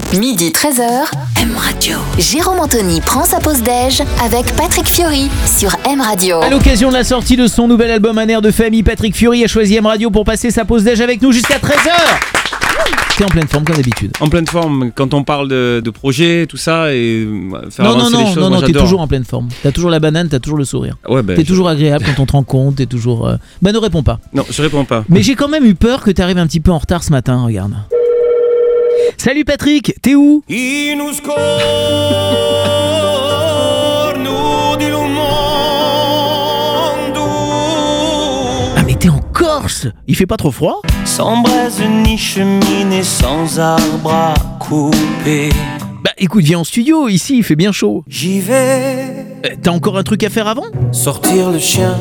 Midi 13h, M Radio. Jérôme Anthony prend sa pause déj avec Patrick Fiori sur M Radio. À l'occasion de la sortie de son nouvel album Un air de famille, Patrick Fiori a choisi M Radio pour passer sa pause déj avec nous jusqu'à 13h. T'es en pleine forme comme d'habitude. En pleine forme, quand on parle de projet, tout ça, et faire avancer les choses, moi non, j'adore. t'es toujours en pleine forme. T'as toujours la banane, t'as toujours le sourire. Ouais, t'es toujours agréable quand on te rend compte, t'es toujours... ne réponds pas. Non, je réponds pas. Mais j'ai quand même eu peur que t'arrives un petit peu en retard ce matin, regarde. Salut Patrick, t'es où? Ah mais t'es en Corse? Il fait pas trop froid? Sans braise ni cheminée, sans arbre à couper. Bah écoute, viens en studio, ici il fait bien chaud. J'y vais. T'as encore un truc à faire avant? Sortir le chien,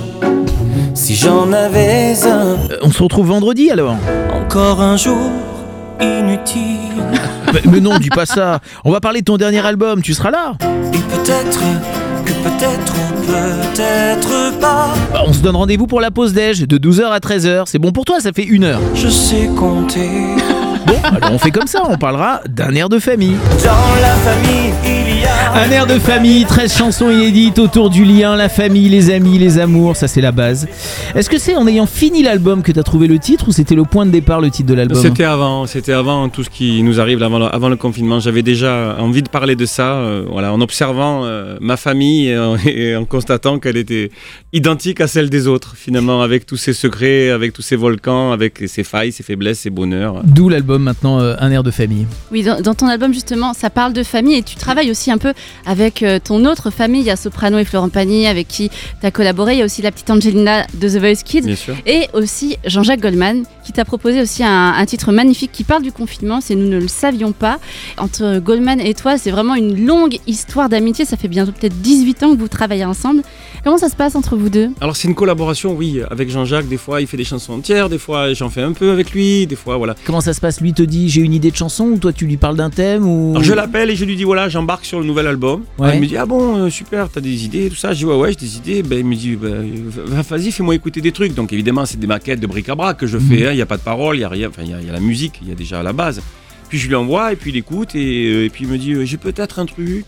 si j'en avais un. On se retrouve vendredi alors. Encore un jour inutile. Mais non, dis pas ça. On va parler de ton dernier album, tu seras là. Et peut-être que peut-être ou peut-être pas. Bah, on se donne rendez-vous pour la pause déj de 12h à 13h. C'est bon pour toi, ça fait 1 heure. Je sais compter. Bon, alors on fait comme ça, on parlera d'un air de famille. Dans la famille, il y a Un air de famille, 13 chansons inédites autour du lien, la famille, les amis, les amours, ça c'est la base. Est-ce que c'est en ayant fini l'album que t'as trouvé le titre ou c'était le point de départ, le titre de l'album? C'était avant tout ce qui nous arrive avant le confinement. J'avais déjà envie de parler de ça, en observant ma famille et en constatant qu'elle était identique à celle des autres, finalement, avec tous ses secrets, avec tous ses volcans, avec ses failles, ses faiblesses, ses bonheurs. D'où l'album maintenant, Un air de famille. Oui, dans ton album justement, ça parle de famille et tu travailles aussi un peu avec ton autre famille. Il y a Soprano et Florent Pagny avec qui tu as collaboré. Il y a aussi la petite Angelina de The Voice Kids. Bien sûr. Et aussi Jean-Jacques Goldman qui t'a proposé aussi un titre magnifique qui parle du confinement. C'est Nous ne le savions pas. Entre Goldman et toi, c'est vraiment une longue histoire d'amitié. Ça fait bientôt peut-être 18 ans que vous travaillez ensemble. Comment ça se passe entre vous deux? Alors c'est une collaboration, oui, avec Jean-Jacques. Des fois il fait des chansons entières, des fois j'en fais un peu avec lui, des fois voilà. Comment ça se passe? Lui te dit j'ai une idée de chanson ou toi tu lui parles d'un thème ou... Alors je l'appelle et je lui dis voilà, j'embarque sur le nouvel album. Ouais. Il me dit ah bon, super, t'as des idées, tout ça. Je dis ouais, j'ai des idées. Ben, il me dit vas-y, fais-moi écouter des trucs. Donc évidemment c'est des maquettes de bric-à-brac que je fais, il n'y a pas de paroles, il y a rien, enfin il y a la musique, il y a déjà la base. Puis je lui envoie et puis il écoute et puis il me dit j'ai peut-être un truc,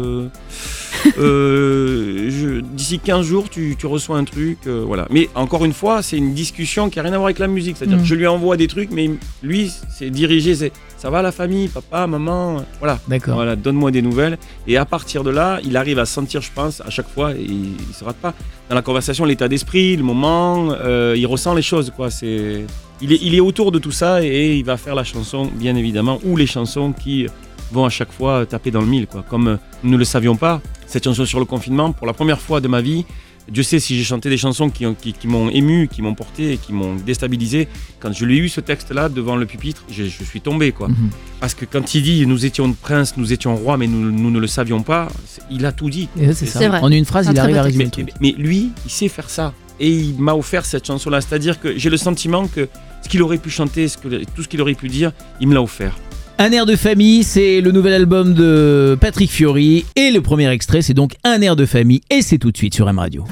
d'ici 15 jours tu reçois un truc, voilà. Mais encore une fois c'est une discussion qui n'a rien à voir avec la musique, c'est-à-dire que je lui envoie des trucs mais lui c'est dirigé, c'est ça va la famille, papa, maman, voilà. D'accord. Voilà, donne-moi des nouvelles et à partir de là il arrive à sentir, je pense, à chaque fois et il se rate pas dans la conversation, l'état d'esprit, le moment, il ressent les choses quoi, c'est... Il est autour de tout ça et il va faire la chanson, bien évidemment, ou les chansons qui vont à chaque fois taper dans le mille, quoi. Comme Nous ne le savions pas, cette chanson sur le confinement, pour la première fois de ma vie, Dieu sait si j'ai chanté des chansons qui m'ont ému, qui m'ont porté et qui m'ont déstabilisé. Quand je l'ai eu ce texte-là devant le pupitre, je suis tombé, quoi. Parce que quand il dit « nous étions princes, nous étions rois, mais nous ne le savions pas », il a tout dit. C'est vrai. En une phrase, il arrive à résumer le truc. Mais lui, il sait faire ça. Et il m'a offert cette chanson-là. C'est-à-dire que j'ai le sentiment que ce qu'il aurait pu chanter, tout ce qu'il aurait pu dire, il me l'a offert. Un air de famille, c'est le nouvel album de Patrick Fiori. Et le premier extrait, c'est donc Un air de famille. Et c'est tout de suite sur M Radio.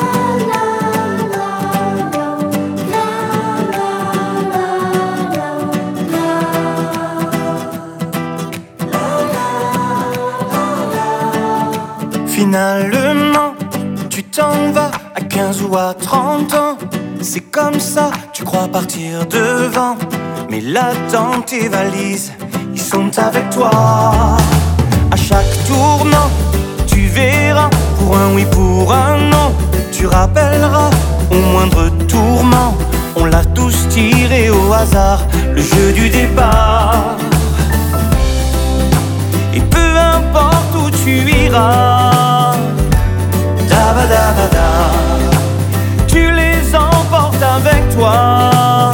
Finalement, tu t'en vas à 15 ou à 30 ans. C'est comme ça, tu crois partir devant. Mais là, dans tes valises, ils sont avec toi. À chaque tournant, tu verras, pour un oui, pour un non. Tu rappelleras au moindre tourment. On l'a tous tiré au hasard, le jeu du départ. Et peu importe où tu iras, tu les emportes avec toi.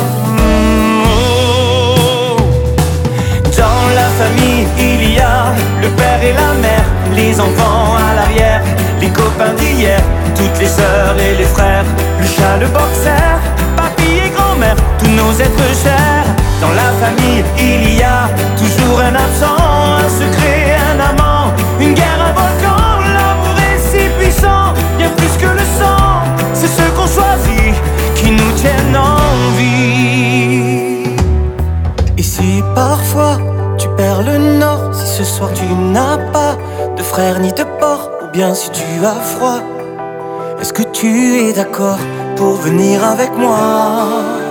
Dans la famille, il y a le père et la mère, les enfants à l'arrière, les copains d'hier, toutes les sœurs et les frères, le chat, le boxer, papy et grand-mère, tous nos êtres chers. Dans la famille, il y a toujours un absent, un secret, un amant, une guerre, un volcan. L'amour est si puissant, bien plus que le sang. C'est ceux qu'on choisit qui nous tiennent en vie. Et si parfois tu perds le nord, ce soir tu n'as pas de frère ni de porc, ou bien si tu as froid, est-ce que tu es d'accord pour venir avec moi?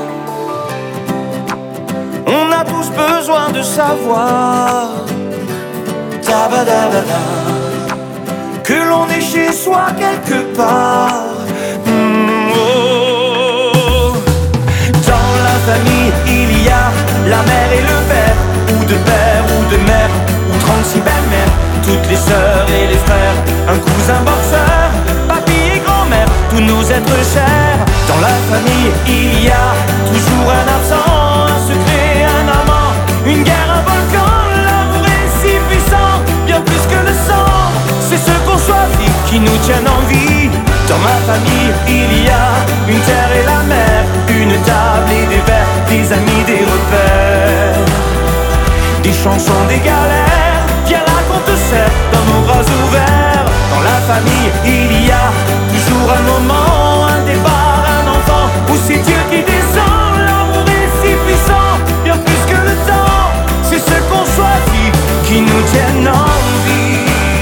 On a tous besoin de savoir que l'on est chez soi quelque part. Dans la famille, il y a la mère et le père, ou de père ou de mère, ou 36 belles-mères, toutes les sœurs et les frères, un cousin boxeur, papy et grand-mère, tous nos êtres chers. Dans la famille, il y a toujours un absent, un secret, un amant, une guerre, un volcan. L'amour est si puissant, bien plus que le sang. C'est ce qu'on choisit qui nous tiennent en vie. Dans ma famille, il y a une terre et la mer, une table et des verres, des amis, des repères, des chansons, des galères. Viens là qu'on te serre dans nos bras ouverts. Dans la famille, il y a toujours un moment, un départ, un enfant, où c'est Dieu qui descend. L'amour est si puissant, bien plus que le temps. C'est ce qu'on choisit qui nous tiennent en vie.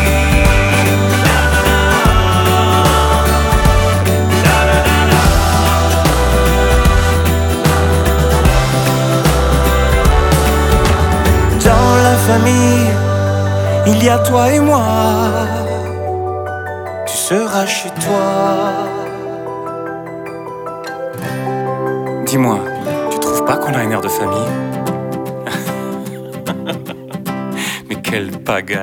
Famille, il y a toi et moi, tu seras chez toi. Dis-moi, tu trouves pas qu'on a un air de famille? Mais quelle pagaille.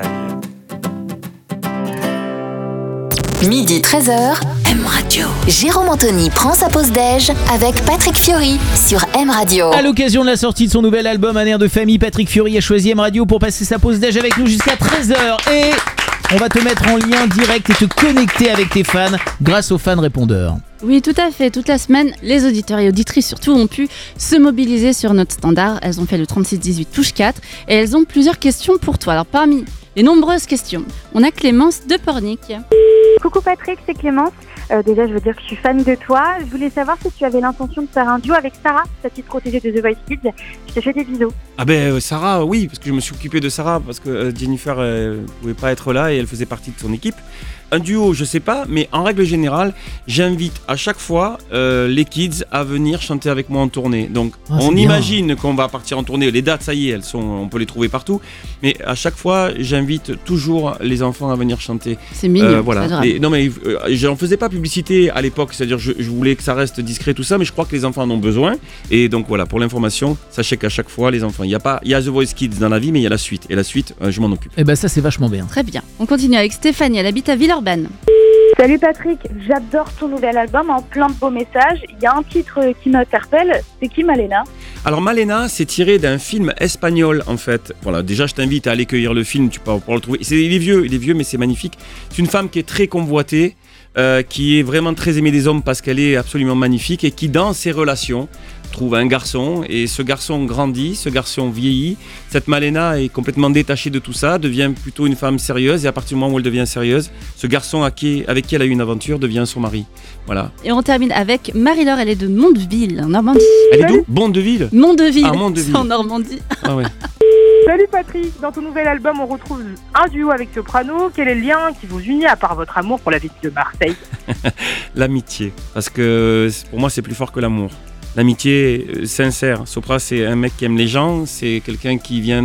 Midi 13h, M Radio. Jérôme Anthony prend sa pause déj avec Patrick Fiori sur M Radio. À l'occasion de la sortie de son nouvel album Un air de famille, Patrick Fiori a choisi M Radio pour passer sa pause déj avec nous jusqu'à 13h. Et on va te mettre en lien direct et te connecter avec tes fans grâce aux fans répondeurs. Oui, tout à fait. Toute la semaine, les auditeurs et auditrices surtout ont pu se mobiliser sur notre standard. Elles ont fait le 3618 touche 4 et elles ont plusieurs questions pour toi. Alors parmi les nombreuses questions, on a Clémence de Pornic. Coucou Patrick, c'est Clémence. Déjà, je veux dire que je suis fan de toi. Je voulais savoir si tu avais l'intention de faire un duo avec Sarah, ta petite protégée de The Voice Kids. Je te fais des bisous. Ah ben Sarah, oui, parce que je me suis occupé de Sarah, parce que Jennifer pouvait pas être là et elle faisait partie de son équipe. Un duo, je sais pas, mais en règle générale, j'invite à chaque fois les kids à venir chanter avec moi en tournée. Donc on imagine qu'on va partir en tournée. Les dates, ça y est, elles sont, on peut les trouver partout. Mais à chaque fois, j'invite toujours les enfants à venir chanter. C'est mignon. Voilà. Non mais j'en faisais pas publicité à l'époque, c'est-à-dire je voulais que ça reste discret tout ça, mais je crois que les enfants en ont besoin. Et donc voilà, pour l'information, sachez qu'à chaque fois, les enfants, il y a The Voice Kids dans la vie, mais il y a la suite. Et la suite, je m'en occupe. Et ben ça c'est vachement bien. Très bien. On continue avec Stéphanie, elle habite à Villeurbanne. Salut Patrick, j'adore ton nouvel album, en plein de beaux messages. Il y a un titre qui m'interpelle, c'est qui Malena? Alors Malena, c'est tiré d'un film espagnol en fait. Voilà, déjà je t'invite à aller cueillir le film, tu peux le trouver. Il est vieux, mais c'est magnifique. C'est une femme qui est très convoitée, qui est vraiment très aimée des hommes parce qu'elle est absolument magnifique et qui dans ses relations trouve un garçon et ce garçon grandit, ce garçon vieillit. Cette Malena est complètement détachée de tout ça, devient plutôt une femme sérieuse et à partir du moment où elle devient sérieuse, ce garçon avec qui elle a eu une aventure devient son mari. Voilà. Et on termine avec Marie-Laure, elle est de Mondeville, en Normandie. Elle est d'où? Mondeville. Mondeville, Ah, Mondeville. c'est en Normandie. Ah ouais. Salut Patrick, dans ton nouvel album on retrouve un duo avec Soprano. Quel est le lien qui vous unit à part votre amour pour la ville de Marseille? L'amitié, parce que pour moi c'est plus fort que l'amour. L'amitié sincère. Sopra, c'est un mec qui aime les gens, c'est quelqu'un qui vient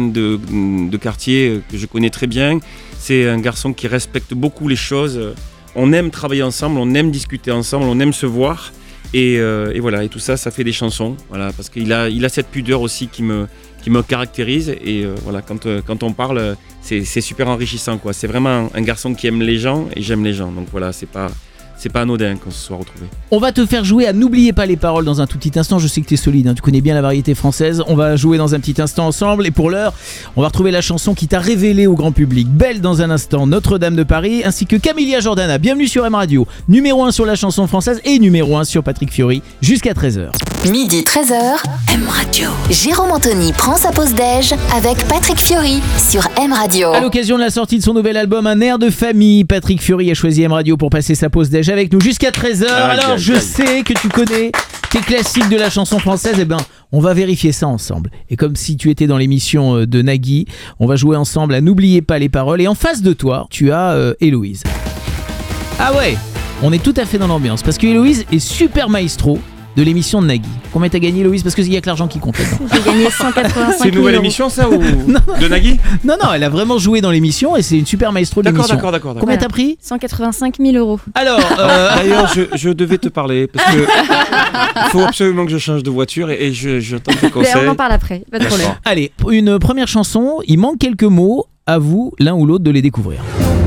de quartier que je connais très bien. C'est un garçon qui respecte beaucoup les choses. On aime travailler ensemble, on aime discuter ensemble, on aime se voir. Et voilà, et tout ça, ça fait des chansons. Voilà, parce qu'il a cette pudeur aussi qui me caractérise. Et voilà, quand on parle, c'est super enrichissant, quoi. C'est vraiment un garçon qui aime les gens et j'aime les gens. Donc voilà, c'est pas anodin qu'on se soit retrouvé. On va te faire jouer à N'oubliez pas les paroles dans un tout petit instant. Je sais que tu es solide, hein, tu connais bien la variété française. On va jouer dans un petit instant ensemble. Et pour l'heure, on va retrouver la chanson qui t'a révélé au grand public. Belle dans un instant, Notre-Dame de Paris, ainsi que Camilla Jordana. Bienvenue sur M Radio. Numéro 1 sur la chanson française et numéro 1 sur Patrick Fiori jusqu'à 13h. Midi 13h, M Radio. Jérôme Anthony prend sa pause déj avec Patrick Fiori sur M Radio. À l'occasion de la sortie de son nouvel album Un air de famille, Patrick Fiori a choisi M Radio pour passer sa pause déj Dej avec nous jusqu'à 13h. Alors, je sais que tu connais tes classiques de la chanson française. Eh ben, on va vérifier ça ensemble. Et comme si tu étais dans l'émission de Nagui, on va jouer ensemble à N'oubliez pas les paroles. Et en face de toi, tu as Héloïse. Ah ouais, on est tout à fait dans l'ambiance. Parce que Héloïse est super maestro de l'émission de Nagui. Combien t'as gagné, Héloïse? Parce qu'il y a que l'argent qui compte là-dedans. J'ai gagné 185 000 C'est une nouvelle euros. émission, ça, ou de Nagui? Non, elle a vraiment joué dans l'émission et c'est une super maestro de l'émission. D'accord. Combien t'as pris? 185 000 euros. Alors, D'ailleurs, je devais te parler parce que il faut absolument que je change de voiture et j'attends tes conseils. On en parle après, pas de problème. allez, une première chanson. Il manque quelques mots. À vous, l'un ou l'autre, de les découvrir.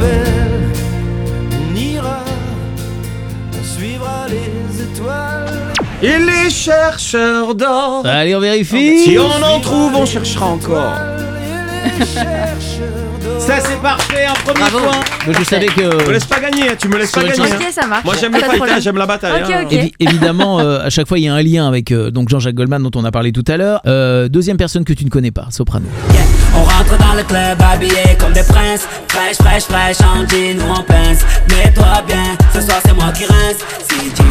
On ira, on suivra les étoiles. Et les chercheurs d'or. Allez, on vérifie. Si on en trouve, on cherchera encore. Ça, c'est parfait, un premier Bravo. point. Donc, je savais Tu me que... laisses pas gagner, tu me laisses pas gagner. Ok, ça marche. Moi, j'aime le Pas de fight, problème. j'aime la bataille. Ok, hein. ok. Évidemment, à chaque fois, il y a un lien avec donc Jean-Jacques Goldman, dont on a parlé tout à l'heure. Deuxième personne que tu ne connais pas, soprano. On rentre dans le club habillé comme des princes. Fraîche, en jean ou en pince. Mets-toi bien, ce soir c'est moi qui rince. Si tu...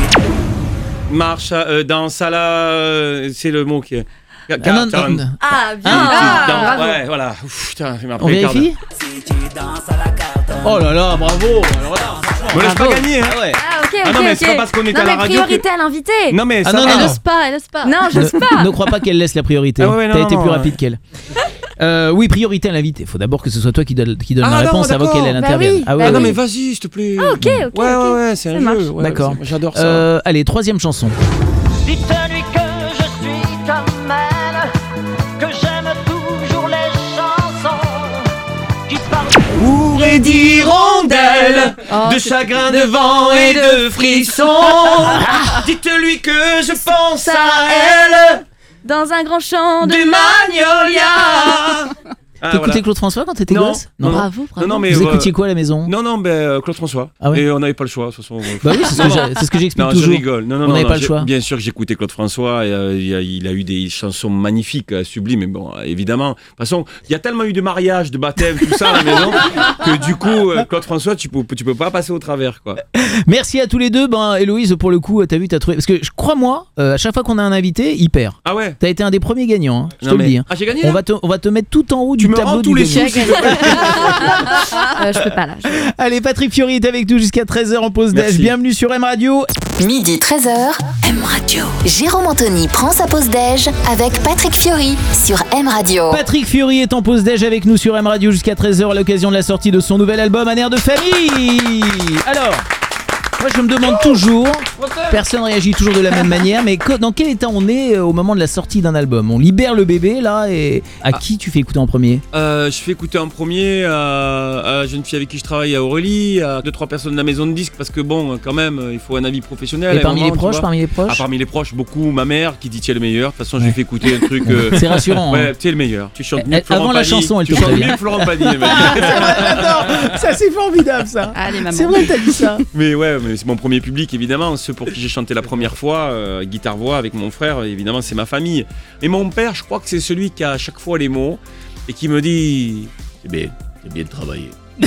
Marche, danse à la... c'est le mot qui est... Ah, non. Ah, bien. Bravo. Ouais, voilà. Ouf, putain, il m'a On pris le quart d'heure. vérifie. Si tu danses à la carte. Oh là là, bravo. Alors là, Me laisse pas gagner, hein. ah ouais. Ah, ok, Ah non, mais c'est pas parce qu'on est non, à la mais radio priorité à l'invité. Non, mais Ah ça non, va. non, Elle ose pas. Non, j'ose pas. Ne crois pas qu'elle laisse la priorité. Ah ouais, non, T'as été non, plus ouais. rapide qu'elle. Oui, priorité à l'invité. Faut d'abord que ce soit toi qui donne Ah, la réponse avant d'accord. qu'elle Bah intervienne. oui, Ah bah Ah ouais, non, ouais. mais vas-y, s'il te plaît. Ah, ok, Ouais, c'est Ça un marche. jeu. Ouais, D'accord. J'adore ça. Allez, troisième chanson. Dites-lui que je suis comme elle, que j'aime toujours les chansons qui parlent. Pour d'hirondelles, Oh, de chagrin, de vent et de frissons. Dites-lui que je pense à elle, Dans un grand champ de des magnolias. T'écoutais Claude François quand t'étais Non. gosse? Non. Bravo. Non, mais Vous écoutiez quoi à la maison? Non, Claude François. Ah ouais. Et on n'avait pas le choix, de toute façon. Bah oui, c'est ce que j'explique Non, toujours. je rigole. Non, On n'avait pas le choix. Bien sûr que j'écoutais Claude François. Et, il a eu des chansons magnifiques, sublimes. Mais bon, évidemment. De toute façon, il y a tellement eu de mariages, de baptêmes, tout ça à la maison, que du coup, Claude François, tu peux pas passer au travers, quoi. Merci à tous les deux. Ben, Héloïse, pour le coup, t'as vu, t'as trouvé. Parce que crois-moi, à chaque fois qu'on a un invité, il perd. Ah ouais. T'as été un des premiers gagnants, hein, je Non, te le mais- dis. Hein. Ah, j'ai gagné. On là va te mettre tout en haut Tu du me tableau rends du tous les gagnant. sous, s'il te plaît. Je peux pas là. Allez, Patrick Fiori est avec nous jusqu'à 13h en pause déj. Merci. Bienvenue sur M Radio. Midi 13h, M Radio. Jérôme Anthony prend sa pause déj avec Patrick Fiori sur M Radio. Patrick Fiori est en pause déj avec nous sur M Radio jusqu'à 13h à l'occasion de la sortie de son nouvel album Un air de famille. Alors, moi je me demande toujours, personne réagit toujours de la même manière, mais dans quel état on est au moment de la sortie d'un album? On libère le bébé là et à qui tu fais écouter en premier? Je fais écouter en premier à la jeune fille avec qui je travaille, à Aurélie, à 2-3 personnes de la maison de disques, parce que bon, quand même, il faut un avis professionnel. Et à un parmi moment, les tu proches, vois. Parmi les proches, beaucoup ma mère qui dit tu es le meilleur. De toute façon, je lui fais écouter un truc. C'est rassurant. Hein. Ouais, tu es le meilleur. Tu chantes mieux que Florent Avant la Pagny. chanson, elle Tu te chantes prévient. mieux que Florent Pagny. mec. Ça c'est formidable ça. Allez, maman. C'est vrai que t'as dit ça. Mais ouais, mais c'est mon premier public, évidemment. Ceux pour qui j'ai chanté la première fois, guitare-voix avec mon frère, évidemment, c'est ma famille. Et mon père, je crois que c'est celui qui a à chaque fois les mots et qui me dit c'est bien de travailler.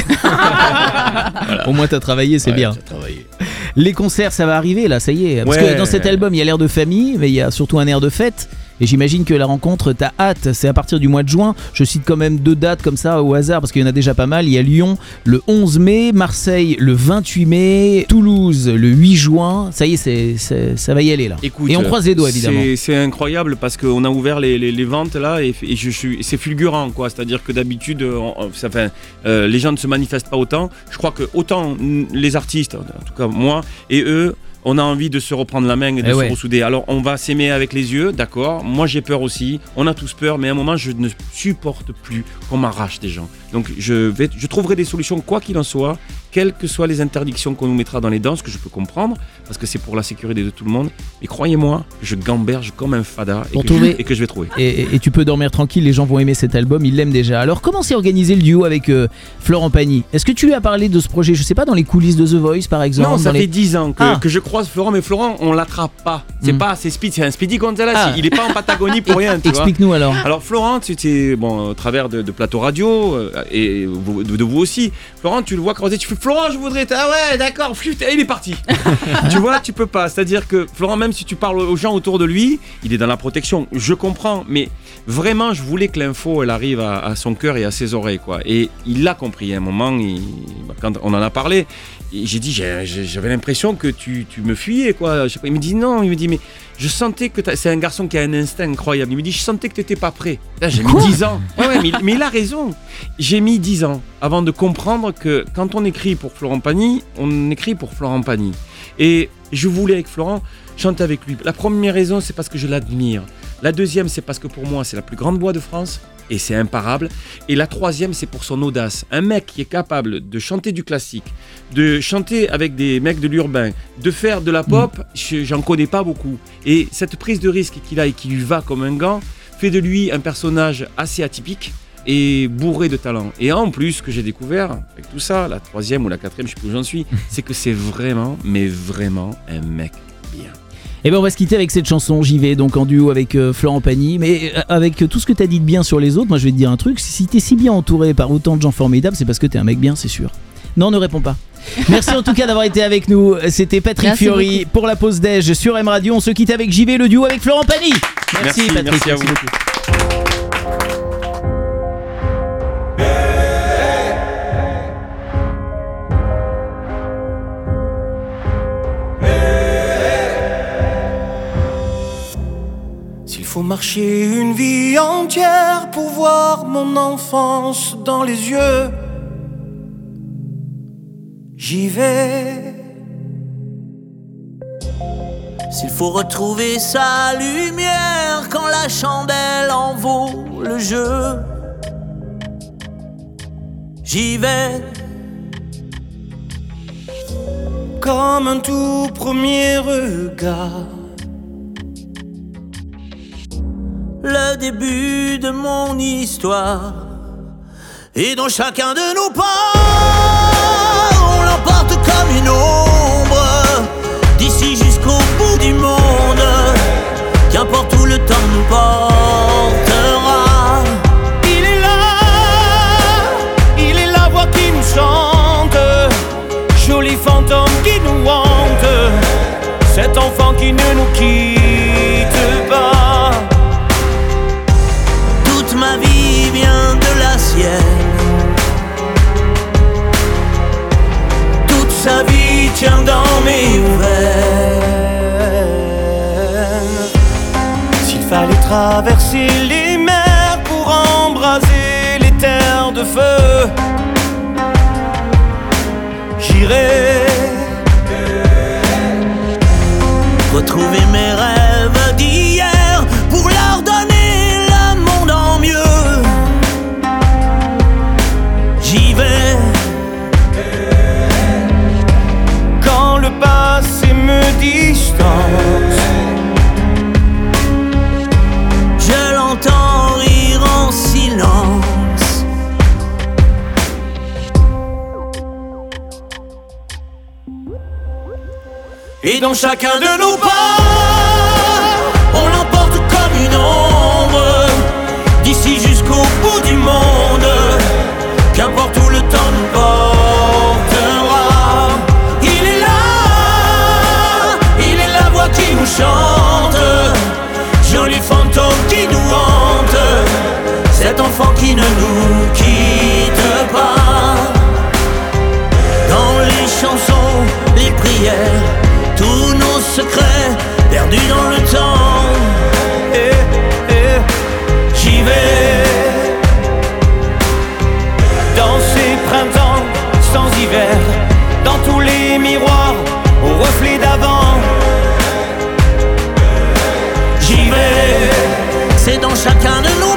Au moins t'as travaillé, c'est Ouais, bien. t'as travaillé. Les concerts, ça va arriver là, ça y est. Parce Ouais. que dans cet album, il y a l'air de famille, mais il y a surtout un air de fête. Et j'imagine que la rencontre, t'as hâte. C'est à partir du mois de juin. Je cite quand même 2 dates comme ça au hasard parce qu'il y en a déjà pas mal. Il y a Lyon le 11 mai, Marseille le 28 mai, Toulouse le 8 juin. Ça y est, ça va y aller là. Écoute, et on croise les doigts évidemment. C'est incroyable parce qu'on a ouvert les ventes là et c'est fulgurant quoi. C'est-à-dire que d'habitude, les gens ne se manifestent pas autant. Je crois que autant les artistes, en tout cas moi et eux, on a envie de se reprendre la main et de se ressouder. Alors on va s'aimer avec les yeux, d'accord. Moi j'ai peur aussi, on a tous peur, mais à un moment je ne supporte plus qu'on m'arrache des gens. Donc je trouverai des solutions quoi qu'il en soit, quelles que soient les interdictions qu'on nous mettra dans les dents, ce que je peux comprendre, parce que c'est pour la sécurité de tout le monde. Mais croyez-moi, je gamberge comme un fada et que je vais trouver. Et tu peux dormir tranquille, les gens vont aimer cet album, ils l'aiment déjà. Alors comment s'est organisé le duo avec Florent Pagny? Est-ce que tu lui as parlé de ce projet, je sais pas, dans les coulisses de The Voice par exemple? Non, ça fait 10 ans que je croise Florent, mais Florent, on l'attrape pas. C'est un Speedy Gonzales, il est pas en Patagonie pour rien. Explique-nous alors. Alors Florent, c'était bon, au travers de plateaux radio et de vous aussi. Florent, tu le vois croiser, tu fais Florent, je voudrais. Ah ouais, d'accord, il est parti. Tu vois, tu peux pas. C'est-à-dire que Florent, même si tu parles aux gens autour de lui, il est dans la protection. Je comprends, mais vraiment, je voulais que l'info, elle arrive à son cœur et à ses oreilles, quoi. Et il l'a compris. À un moment, quand on en a parlé, j'ai dit, j'avais l'impression que tu me fuyais, quoi. Je sais pas, il me dit non, il me dit, mais je sentais que c'est un garçon qui a un instinct incroyable. Il me dit, je sentais que t'étais pas prêt. Là, j'ai mis 10 ans. Ouais, mais il a raison. J'ai mis 10 ans avant de comprendre que quand on écrit pour Florent Pagny, on écrit pour Florent Pagny. Et je voulais, avec Florent, chanter avec lui. La première raison, c'est parce que je l'admire. La deuxième, c'est parce que pour moi, c'est la plus grande voix de France. Et c'est imparable. Et la troisième, c'est pour son audace. Un mec qui est capable de chanter du classique, de chanter avec des mecs de l'urbain, de faire de la pop, j'en connais pas beaucoup. Et cette prise de risque qu'il a et qui lui va comme un gant, fait de lui un personnage assez atypique et bourré de talent. Et en plus, ce que j'ai découvert avec tout ça, la troisième ou la quatrième, je sais plus où j'en suis, c'est que c'est vraiment, mais vraiment un mec bien. Et bien on va se quitter avec cette chanson, j'y vais donc en duo avec Florent Pagny, mais avec tout ce que t'as dit de bien sur les autres, moi je vais te dire un truc, si t'es si bien entouré par autant de gens formidables, c'est parce que t'es un mec bien, c'est sûr. Non, ne réponds pas. Merci en tout cas d'avoir été avec nous, c'était Patrick Fiori pour la pause déj sur M Radio, on se quitte avec JV, le duo avec Florent Pagny. Merci Patrick, merci à vous. Beaucoup. Faut marcher une vie entière pour voir mon enfance dans les yeux. J'y vais. S'il faut retrouver sa lumière quand la chandelle en vaut le jeu, j'y vais. Comme un tout premier regard, le début de mon histoire. Et dans chacun de nos pas, on l'emporte comme une ombre, d'ici jusqu'au bout du monde. Qu'importe où le temps nous portera. Il est la voix qui nous chante, joli fantôme qui nous hante, cet enfant qui ne nous quitte pas. Ma vie vient de la sienne, toute sa vie tient dans mes veines. S'il fallait traverser les mers pour embraser les terres de feu, j'irai retrouver mes rêves d'hier pour leur donner mieux. J'y vais. Quand le passé me distance, je l'entends rire en silence. Et dans chacun de nos pas, on l'emporte comme une ombre, d'ici jusqu'au bout du monde, qu'importe où le temps nous portera. Il est la voix qui nous chante, joli fantôme qui nous hante, cet enfant qui ne nous quitte pas. Dans les chansons, les prières, tous nos secrets perdus dans le temps. J'y vais. Dans ces printemps sans hiver, dans tous les miroirs au reflet d'avant. J'y vais. C'est dans chacun de nous